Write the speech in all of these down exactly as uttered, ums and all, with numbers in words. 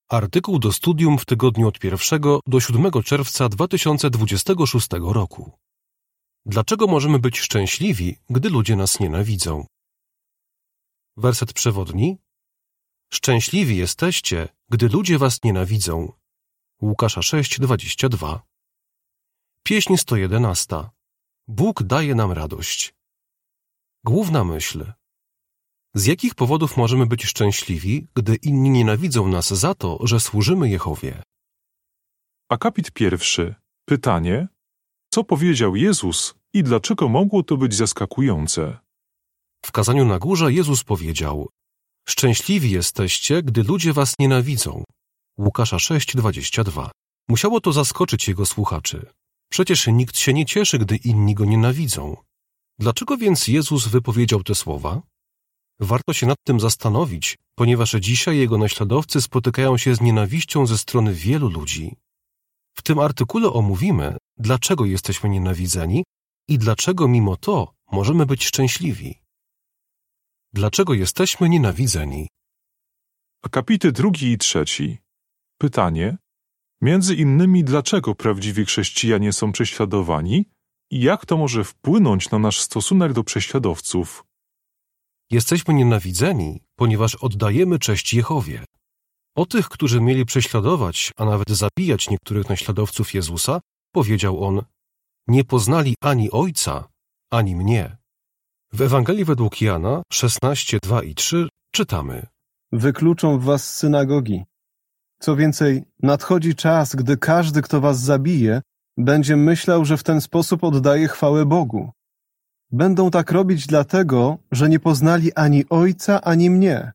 Artykuł do studium w tygodniu od pierwszego do siódmego czerwca dwa tysiące dwudziestego szóstego roku. Dlaczego możemy być szczęśliwi, gdy ludzie nas nienawidzą? Werset przewodni. Szczęśliwi jesteście, gdy ludzie was nienawidzą. Łukasza sześć, dwadzieścia dwa. Pieśń sto jedenasta. Bóg daje nam radość. Główna myśl. Z jakich powodów możemy być szczęśliwi, gdy inni nienawidzą nas za to, że służymy Jehowie? Akapit pierwszy. Pytanie. Co powiedział Jezus i dlaczego mogło to być zaskakujące? W kazaniu na górze Jezus powiedział: Szczęśliwi jesteście, gdy ludzie was nienawidzą. Łukasza sześć, dwadzieścia dwa. Musiało to zaskoczyć jego słuchaczy. Przecież nikt się nie cieszy, gdy inni go nienawidzą. Dlaczego więc Jezus wypowiedział te słowa? Warto się nad tym zastanowić, ponieważ dzisiaj jego naśladowcy spotykają się z nienawiścią ze strony wielu ludzi. W tym artykule omówimy, dlaczego jesteśmy nienawidzeni i dlaczego mimo to możemy być szczęśliwi. Dlaczego jesteśmy nienawidzeni? Akapity drugi i trzeci. Pytanie. Między innymi, dlaczego prawdziwi chrześcijanie są prześladowani i jak to może wpłynąć na nasz stosunek do prześladowców? Jesteśmy nienawidzeni, ponieważ oddajemy cześć Jehowie. O tych, którzy mieli prześladować, a nawet zabijać niektórych naśladowców Jezusa, powiedział on: nie poznali ani Ojca, ani mnie. W Ewangelii według Jana szesnaście, dwa i trzy czytamy: Wykluczą was z synagogi. Co więcej, nadchodzi czas, gdy każdy, kto was zabije, będzie myślał, że w ten sposób oddaje chwałę Bogu. Będą tak robić dlatego, że nie poznali ani Ojca, ani mnie.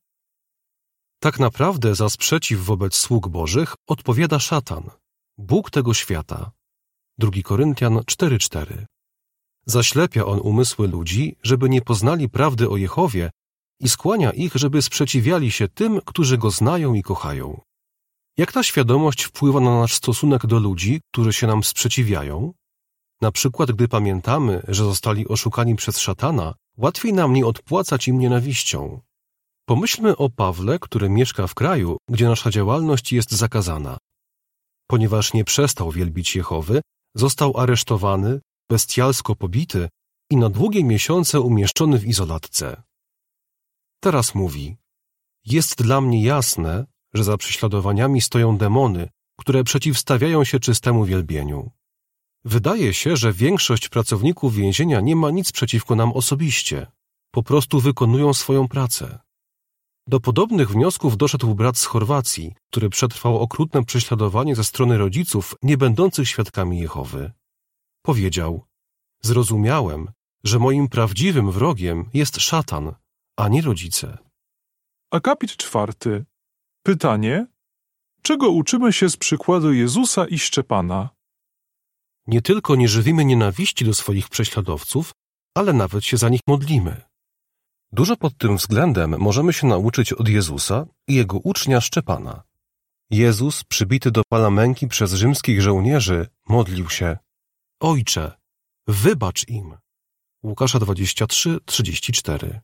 Tak naprawdę za sprzeciw wobec sług Bożych odpowiada szatan, Bóg tego świata. drugi Koryntian cztery, cztery. Zaślepia on umysły ludzi, żeby nie poznali prawdy o Jehowie i skłania ich, żeby sprzeciwiali się tym, którzy Go znają i kochają. Jak ta świadomość wpływa na nasz stosunek do ludzi, którzy się nam sprzeciwiają? Na przykład, gdy pamiętamy, że zostali oszukani przez szatana, łatwiej nam nie odpłacać im nienawiścią. Pomyślmy o Pawle, który mieszka w kraju, gdzie nasza działalność jest zakazana. Ponieważ nie przestał wielbić Jehowy, został aresztowany, bestialsko pobity i na długie miesiące umieszczony w izolatce. Teraz mówi: jest dla mnie jasne, że za prześladowaniami stoją demony, które przeciwstawiają się czystemu wielbieniu. Wydaje się, że większość pracowników więzienia nie ma nic przeciwko nam osobiście. Po prostu wykonują swoją pracę. Do podobnych wniosków doszedł brat z Chorwacji, który przetrwał okrutne prześladowanie ze strony rodziców nie będących świadkami Jehowy. Powiedział: zrozumiałem, że moim prawdziwym wrogiem jest szatan, a nie rodzice. Akapit czwarty. Pytanie. Czego uczymy się z przykładu Jezusa i Szczepana? Nie tylko nie żywimy nienawiści do swoich prześladowców, ale nawet się za nich modlimy. Dużo pod tym względem możemy się nauczyć od Jezusa i jego ucznia Szczepana. Jezus, przybity do pala męki przez rzymskich żołnierzy, modlił się: Ojcze, wybacz im. Łukasza dwadzieścia trzy, trzydzieści cztery.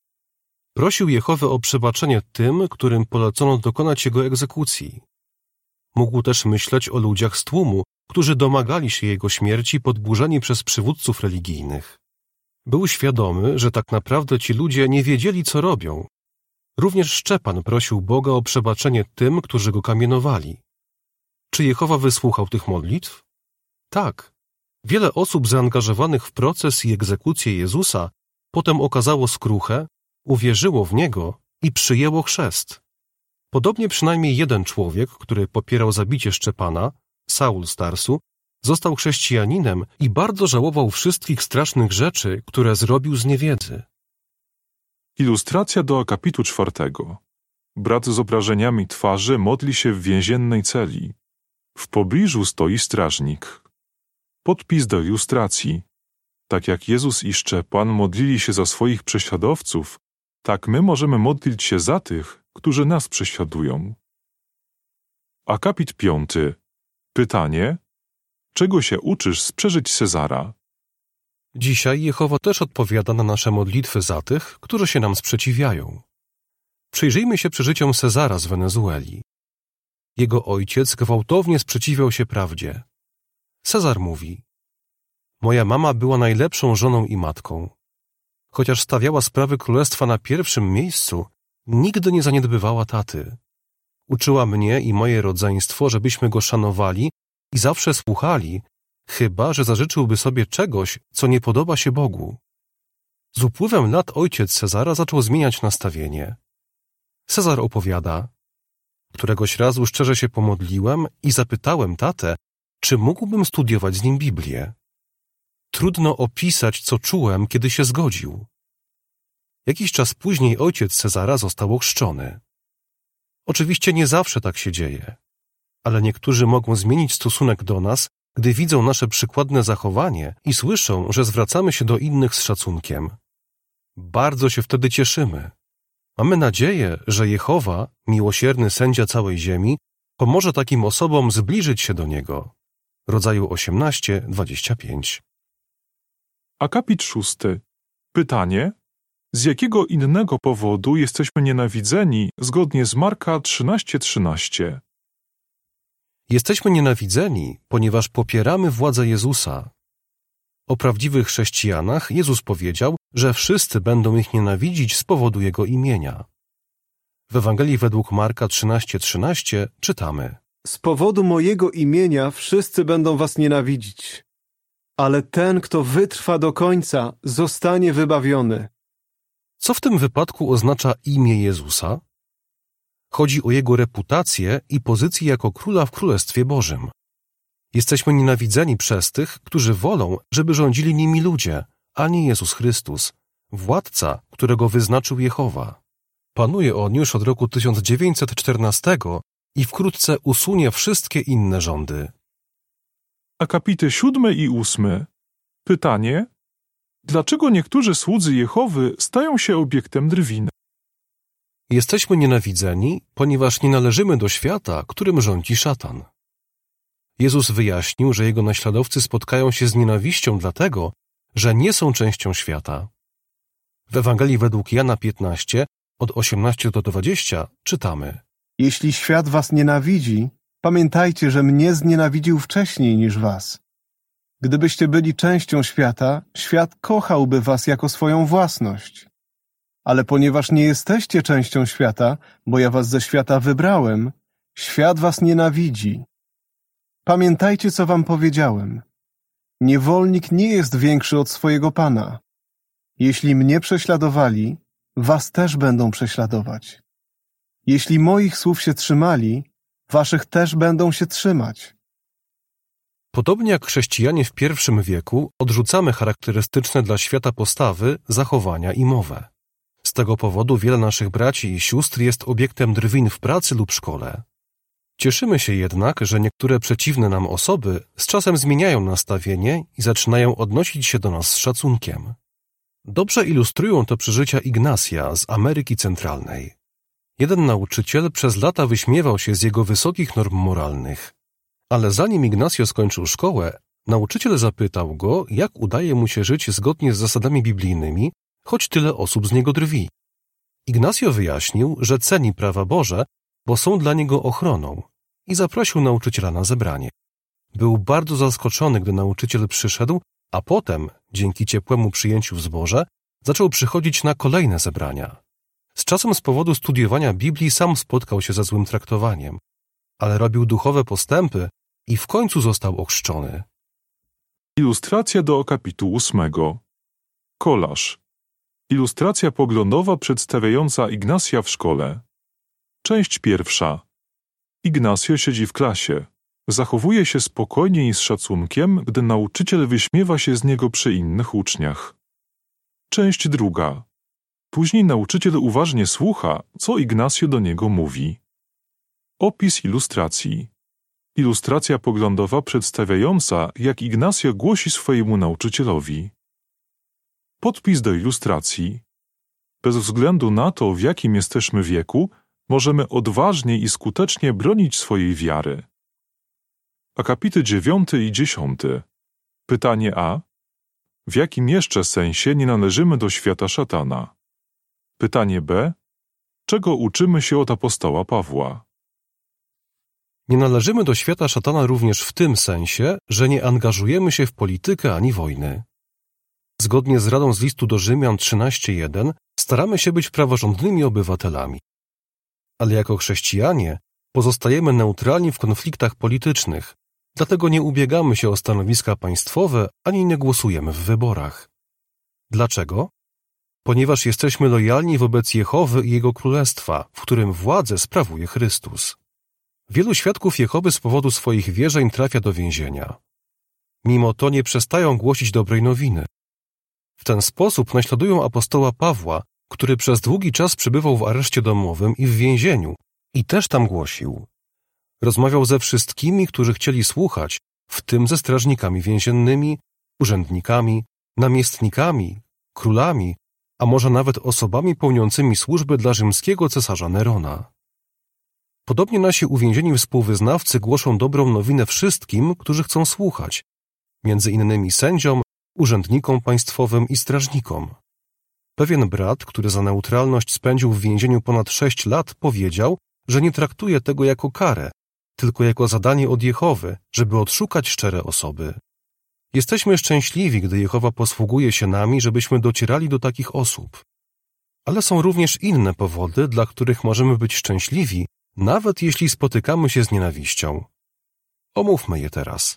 Prosił Jehowę o przebaczenie tym, którym polecono dokonać jego egzekucji. Mógł też myśleć o ludziach z tłumu, którzy domagali się jego śmierci podburzeni przez przywódców religijnych. Był świadomy, że tak naprawdę ci ludzie nie wiedzieli, co robią. Również Szczepan prosił Boga o przebaczenie tym, którzy go kamienowali. Czy Jehowa wysłuchał tych modlitw? Tak. Wiele osób zaangażowanych w proces i egzekucję Jezusa potem okazało skruchę, uwierzyło w Niego i przyjęło chrzest. Podobnie przynajmniej jeden człowiek, który popierał zabicie Szczepana, Saul z Tarsu, został chrześcijaninem i bardzo żałował wszystkich strasznych rzeczy, które zrobił z niewiedzy. Ilustracja do akapitu czwartego. Brat z obrażeniami twarzy modli się w więziennej celi. W pobliżu stoi strażnik. Podpis do ilustracji. Tak jak Jezus i Szczepan modlili się za swoich prześladowców, tak my możemy modlić się za tych, którzy nas prześladują. Akapit piąty. Pytanie. Czego się uczysz z przeżyć Cezara? Dzisiaj Jehowa też odpowiada na nasze modlitwy za tych, którzy się nam sprzeciwiają. Przyjrzyjmy się przeżyciom Cezara z Wenezueli. Jego ojciec gwałtownie sprzeciwiał się prawdzie. Cezar mówi: moja mama była najlepszą żoną i matką. Chociaż stawiała sprawy królestwa na pierwszym miejscu, nigdy nie zaniedbywała taty. Uczyła mnie i moje rodzeństwo, żebyśmy go szanowali i zawsze słuchali, chyba że zażyczyłby sobie czegoś, co nie podoba się Bogu. Z upływem lat ojciec Cezara zaczął zmieniać nastawienie. Cezar opowiada: któregoś razu szczerze się pomodliłem i zapytałem tatę, czy mógłbym studiować z nim Biblię. Trudno opisać, co czułem, kiedy się zgodził. Jakiś czas później ojciec Cezara został ochrzczony. Oczywiście nie zawsze tak się dzieje, ale niektórzy mogą zmienić stosunek do nas, gdy widzą nasze przykładne zachowanie i słyszą, że zwracamy się do innych z szacunkiem. Bardzo się wtedy cieszymy. Mamy nadzieję, że Jehowa, miłosierny sędzia całej ziemi, pomoże takim osobom zbliżyć się do Niego. Rodzaju osiemnaście, dwadzieścia pięć. Akapit szósty. Pytanie: z jakiego innego powodu jesteśmy nienawidzeni zgodnie z Marka trzynaście trzynaście? Jesteśmy nienawidzeni, ponieważ popieramy władzę Jezusa. O prawdziwych chrześcijanach Jezus powiedział, że wszyscy będą ich nienawidzić z powodu Jego imienia. W Ewangelii według Marka trzynaście trzynaście czytamy: z powodu mojego imienia wszyscy będą was nienawidzić, ale ten, kto wytrwa do końca, zostanie wybawiony. Co w tym wypadku oznacza imię Jezusa? Chodzi o Jego reputację i pozycję jako króla w Królestwie Bożym. Jesteśmy nienawidzeni przez tych, którzy wolą, żeby rządzili nimi ludzie, a nie Jezus Chrystus, władca, którego wyznaczył Jehowa. Panuje on już od roku tysiąc dziewięćset czternastego i wkrótce usunie wszystkie inne rządy. Akapity siódmy i ósmy. Pytanie: dlaczego niektórzy słudzy Jehowy stają się obiektem drwin? Jesteśmy nienawidzeni, ponieważ nie należymy do świata, którym rządzi szatan. Jezus wyjaśnił, że Jego naśladowcy spotkają się z nienawiścią dlatego, że nie są częścią świata. W Ewangelii według Jana piętnaście, od osiemnastego do dwudziestego czytamy: jeśli świat was nienawidzi, pamiętajcie, że mnie znienawidził wcześniej niż was. Gdybyście byli częścią świata, świat kochałby was jako swoją własność. Ale ponieważ nie jesteście częścią świata, bo ja was ze świata wybrałem, świat was nienawidzi. Pamiętajcie, co wam powiedziałem. Niewolnik nie jest większy od swojego pana. Jeśli mnie prześladowali, was też będą prześladować. Jeśli moich słów się trzymali, waszych też będą się trzymać. Podobnie jak chrześcijanie w pierwszym wieku, odrzucamy charakterystyczne dla świata postawy, zachowania i mowę. Z tego powodu wiele naszych braci i sióstr jest obiektem drwin w pracy lub szkole. Cieszymy się jednak, że niektóre przeciwne nam osoby z czasem zmieniają nastawienie i zaczynają odnosić się do nas z szacunkiem. Dobrze ilustrują to przeżycia Ignacja z Ameryki Centralnej. Jeden nauczyciel przez lata wyśmiewał się z jego wysokich norm moralnych. Ale zanim Ignacio skończył szkołę, nauczyciel zapytał go, jak udaje mu się żyć zgodnie z zasadami biblijnymi, choć tyle osób z niego drwi. Ignacio wyjaśnił, że ceni prawa Boże, bo są dla niego ochroną, i zaprosił nauczyciela na zebranie. Był bardzo zaskoczony, gdy nauczyciel przyszedł, a potem, dzięki ciepłemu przyjęciu w zborze, zaczął przychodzić na kolejne zebrania. Z czasem z powodu studiowania Biblii sam spotkał się ze złym traktowaniem, ale robił duchowe postępy i w końcu został ochrzczony. Ilustracja do akapitu ósmego. Kolaż. Ilustracja poglądowa przedstawiająca Ignacja w szkole. Część pierwsza. Ignacio siedzi w klasie. Zachowuje się spokojnie i z szacunkiem, gdy nauczyciel wyśmiewa się z niego przy innych uczniach. Część druga. Później nauczyciel uważnie słucha, co Ignacio do niego mówi. Opis ilustracji. Ilustracja poglądowa przedstawiająca, jak Ignacio głosi swojemu nauczycielowi. Podpis do ilustracji. Bez względu na to, w jakim jesteśmy wieku, możemy odważnie i skutecznie bronić swojej wiary. Akapity dziewiąty i dziesiąty. Pytanie A. W jakim jeszcze sensie nie należymy do świata szatana? Pytanie B. Czego uczymy się od apostoła Pawła? Nie należymy do świata szatana również w tym sensie, że nie angażujemy się w politykę ani wojny. Zgodnie z radą z listu do Rzymian trzynaście jeden staramy się być praworządnymi obywatelami. Ale jako chrześcijanie pozostajemy neutralni w konfliktach politycznych, dlatego nie ubiegamy się o stanowiska państwowe ani nie głosujemy w wyborach. Dlaczego? Ponieważ jesteśmy lojalni wobec Jehowy i Jego Królestwa, w którym władzę sprawuje Chrystus. Wielu świadków Jehowy z powodu swoich wierzeń trafia do więzienia. Mimo to nie przestają głosić dobrej nowiny. W ten sposób naśladują apostoła Pawła, który przez długi czas przebywał w areszcie domowym i w więzieniu i też tam głosił. Rozmawiał ze wszystkimi, którzy chcieli słuchać, w tym ze strażnikami więziennymi, urzędnikami, namiestnikami, królami, a może nawet osobami pełniącymi służbę dla rzymskiego cesarza Nerona. Podobnie nasi uwięzieni współwyznawcy głoszą dobrą nowinę wszystkim, którzy chcą słuchać, między innymi sędziom, urzędnikom państwowym i strażnikom. Pewien brat, który za neutralność spędził w więzieniu ponad sześć lat, powiedział, że nie traktuje tego jako karę, tylko jako zadanie od Jehowy, żeby odszukać szczere osoby. Jesteśmy szczęśliwi, gdy Jehowa posługuje się nami, żebyśmy docierali do takich osób. Ale są również inne powody, dla których możemy być szczęśliwi, nawet jeśli spotykamy się z nienawiścią. Omówmy je teraz.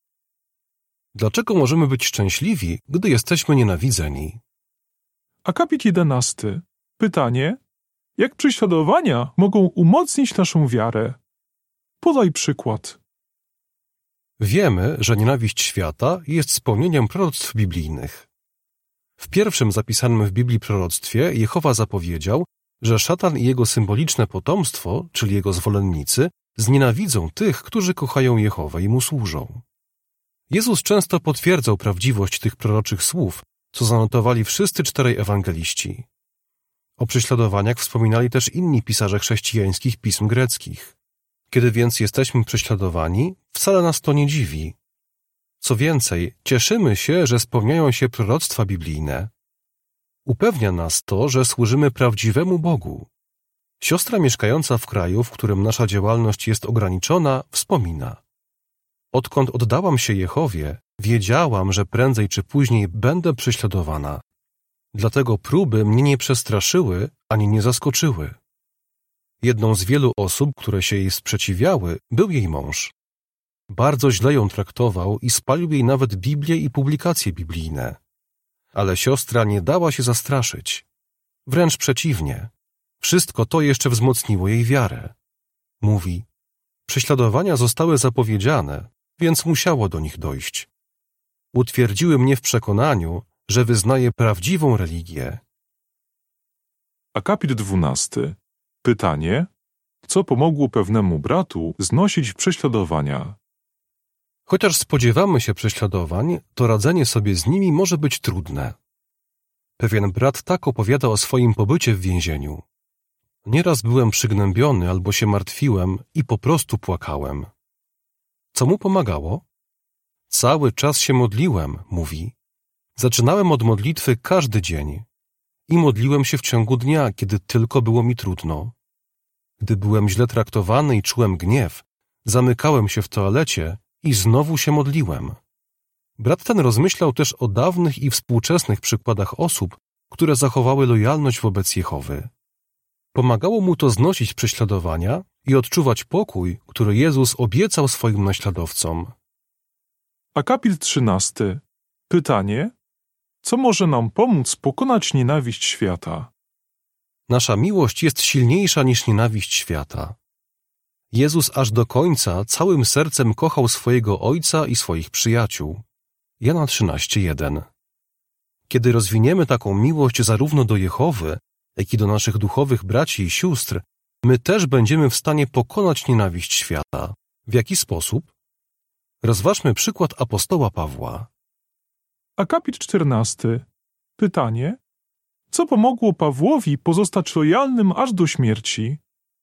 Dlaczego możemy być szczęśliwi, gdy jesteśmy nienawidzeni? Akapit jedenasty. Pytanie: jak prześladowania mogą umocnić naszą wiarę? Podaj przykład. Wiemy, że nienawiść świata jest spełnieniem proroctw biblijnych. W pierwszym zapisanym w Biblii proroctwie Jehowa zapowiedział, że szatan i jego symboliczne potomstwo, czyli jego zwolennicy, znienawidzą tych, którzy kochają Jehowę i mu służą. Jezus często potwierdzał prawdziwość tych proroczych słów, co zanotowali wszyscy czterej ewangeliści. O prześladowaniach wspominali też inni pisarze chrześcijańskich pism greckich. Kiedy więc jesteśmy prześladowani, wcale nas to nie dziwi. Co więcej, cieszymy się, że spełniają się proroctwa biblijne. Upewnia nas to, że służymy prawdziwemu Bogu. Siostra mieszkająca w kraju, w którym nasza działalność jest ograniczona, wspomina: odkąd oddałam się Jehowie, wiedziałam, że prędzej czy później będę prześladowana. Dlatego próby mnie nie przestraszyły ani nie zaskoczyły. Jedną z wielu osób, które się jej sprzeciwiały, był jej mąż. Bardzo źle ją traktował i spalił jej nawet Biblię i publikacje biblijne. Ale siostra nie dała się zastraszyć. Wręcz przeciwnie. Wszystko to jeszcze wzmocniło jej wiarę. Mówi: prześladowania zostały zapowiedziane, więc musiało do nich dojść. Utwierdziły mnie w przekonaniu, że wyznaję prawdziwą religię. Akapit dwunasty. Pytanie: co pomogło pewnemu bratu znosić prześladowania? Chociaż spodziewamy się prześladowań, to radzenie sobie z nimi może być trudne. Pewien brat tak opowiada o swoim pobycie w więzieniu. Nieraz byłem przygnębiony albo się martwiłem i po prostu płakałem. Co mu pomagało? Cały czas się modliłem, mówi. Zaczynałem od modlitwy każdy dzień i modliłem się w ciągu dnia, kiedy tylko było mi trudno. Gdy byłem źle traktowany i czułem gniew, zamykałem się w toalecie i znowu się modliłem. Brat ten rozmyślał też o dawnych i współczesnych przykładach osób, które zachowały lojalność wobec Jehowy. Pomagało mu to znosić prześladowania i odczuwać pokój, który Jezus obiecał swoim naśladowcom. Akapit trzynasty. Pytanie: co może nam pomóc pokonać nienawiść świata? Nasza miłość jest silniejsza niż nienawiść świata. Jezus aż do końca całym sercem kochał swojego Ojca i swoich przyjaciół. Jana trzynaście jeden. Kiedy rozwiniemy taką miłość zarówno do Jehowy, jak i do naszych duchowych braci i sióstr, my też będziemy w stanie pokonać nienawiść świata. W jaki sposób? Rozważmy przykład apostoła Pawła. Akapit czternasty. Pytanie: co pomogło Pawłowi pozostać lojalnym aż do śmierci?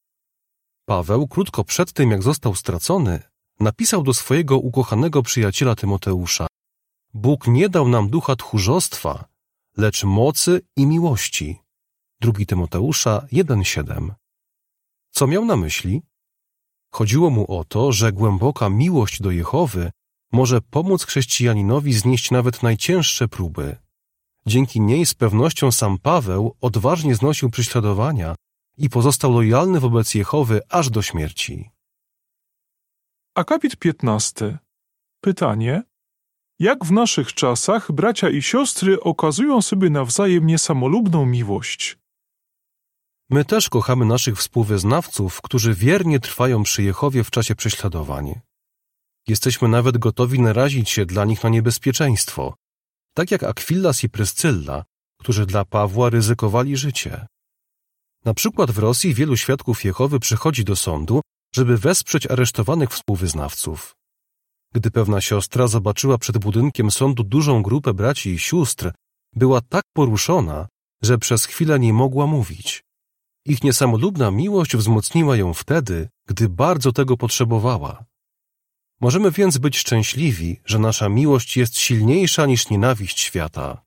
Paweł, krótko przed tym, jak został stracony, napisał do swojego ukochanego przyjaciela Tymoteusza: Bóg nie dał nam ducha tchórzostwa, lecz mocy i miłości. Drugi Tymoteusza jeden siedem. Co miał na myśli? Chodziło mu o to, że głęboka miłość do Jehowy może pomóc chrześcijaninowi znieść nawet najcięższe próby. Dzięki niej z pewnością sam Paweł odważnie znosił prześladowania i pozostał lojalny wobec Jehowy aż do śmierci. Akapit piętnasty. Pytanie: jak w naszych czasach bracia i siostry okazują sobie nawzajem niesamolubną miłość? My też kochamy naszych współwyznawców, którzy wiernie trwają przy Jehowie w czasie prześladowań. Jesteśmy nawet gotowi narazić się dla nich na niebezpieczeństwo, tak jak Akwillas i Pryscylla, którzy dla Pawła ryzykowali życie. Na przykład w Rosji wielu świadków Jehowy przychodzi do sądu, żeby wesprzeć aresztowanych współwyznawców. Gdy pewna siostra zobaczyła przed budynkiem sądu dużą grupę braci i sióstr, była tak poruszona, że przez chwilę nie mogła mówić. Ich niesamolubna miłość wzmocniła ją wtedy, gdy bardzo tego potrzebowała. Możemy więc być szczęśliwi, że nasza miłość jest silniejsza niż nienawiść świata.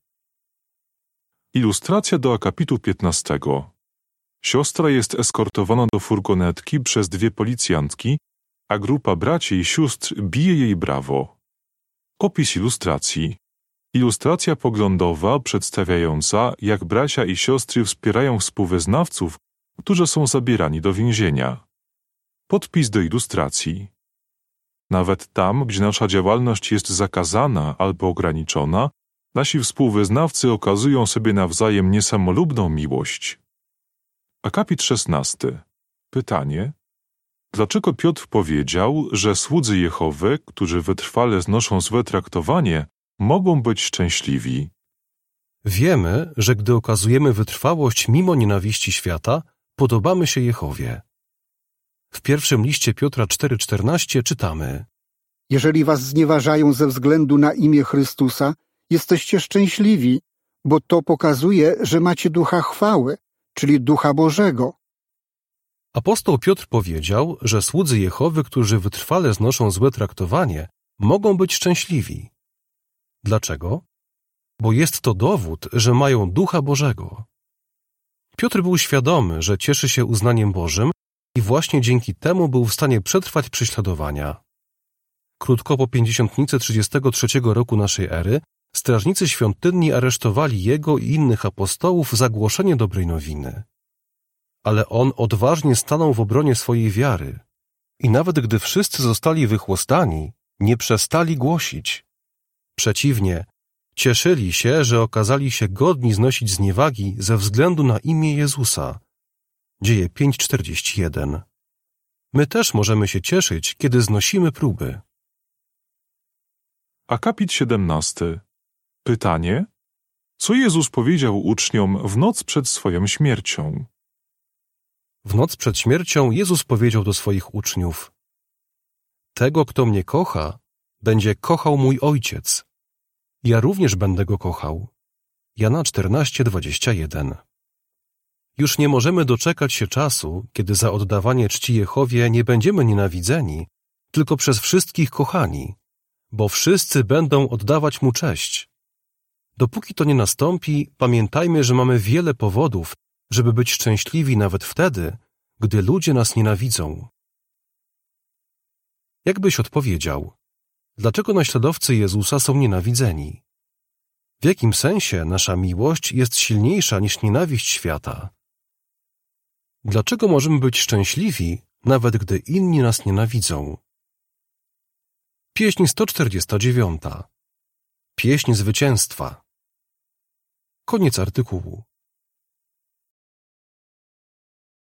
Ilustracja do akapitu piętnastego. Siostra jest eskortowana do furgonetki przez dwie policjantki, a grupa braci i sióstr bije jej brawo. Opis ilustracji. Ilustracja poglądowa przedstawiająca, jak bracia i siostry wspierają współwyznawców, którzy są zabierani do więzienia. Podpis do ilustracji. Nawet tam, gdzie nasza działalność jest zakazana albo ograniczona, nasi współwyznawcy okazują sobie nawzajem niesamolubną miłość. Akapit szesnasty. Pytanie: dlaczego Piotr powiedział, że słudzy Jehowy, którzy wytrwale znoszą złe traktowanie, mogą być szczęśliwi? Wiemy, że gdy okazujemy wytrwałość mimo nienawiści świata, podobamy się Jehowie. W pierwszym liście Piotra cztery czternaście czytamy: Jeżeli was znieważają ze względu na imię Chrystusa, jesteście szczęśliwi, bo to pokazuje, że macie ducha chwały, czyli ducha Bożego. Apostoł Piotr powiedział, że słudzy Jehowy, którzy wytrwale znoszą złe traktowanie, mogą być szczęśliwi. Dlaczego? Bo jest to dowód, że mają ducha Bożego. Piotr był świadomy, że cieszy się uznaniem Bożym i właśnie dzięki temu był w stanie przetrwać prześladowania. Krótko po pięćdziesiątnicy trzydziestego trzeciego roku naszej ery strażnicy świątyni aresztowali jego i innych apostołów za głoszenie dobrej nowiny. Ale on odważnie stanął w obronie swojej wiary i nawet gdy wszyscy zostali wychłostani, nie przestali głosić. Przeciwnie, cieszyli się, że okazali się godni znosić zniewagi ze względu na imię Jezusa. Dzieje pięć czterdzieści jeden. My też możemy się cieszyć, kiedy znosimy próby. Akapit siedemnasty. Pytanie: co Jezus powiedział uczniom w noc przed swoją śmiercią? W noc przed śmiercią Jezus powiedział do swoich uczniów: Tego, kto mnie kocha, będzie kochał mój Ojciec. Ja również będę go kochał. Jana czternaście dwadzieścia jeden. Już nie możemy doczekać się czasu, kiedy za oddawanie czci Jehowie nie będziemy nienawidzeni, tylko przez wszystkich kochani, bo wszyscy będą oddawać Mu cześć. Dopóki to nie nastąpi, pamiętajmy, że mamy wiele powodów, żeby być szczęśliwi nawet wtedy, gdy ludzie nas nienawidzą. Jak byś odpowiedział? Dlaczego naśladowcy Jezusa są nienawidzeni? W jakim sensie nasza miłość jest silniejsza niż nienawiść świata? Dlaczego możemy być szczęśliwi, nawet gdy inni nas nienawidzą? Pieśń sto czterdziesta dziewiąta. Pieśń zwycięstwa. Koniec artykułu.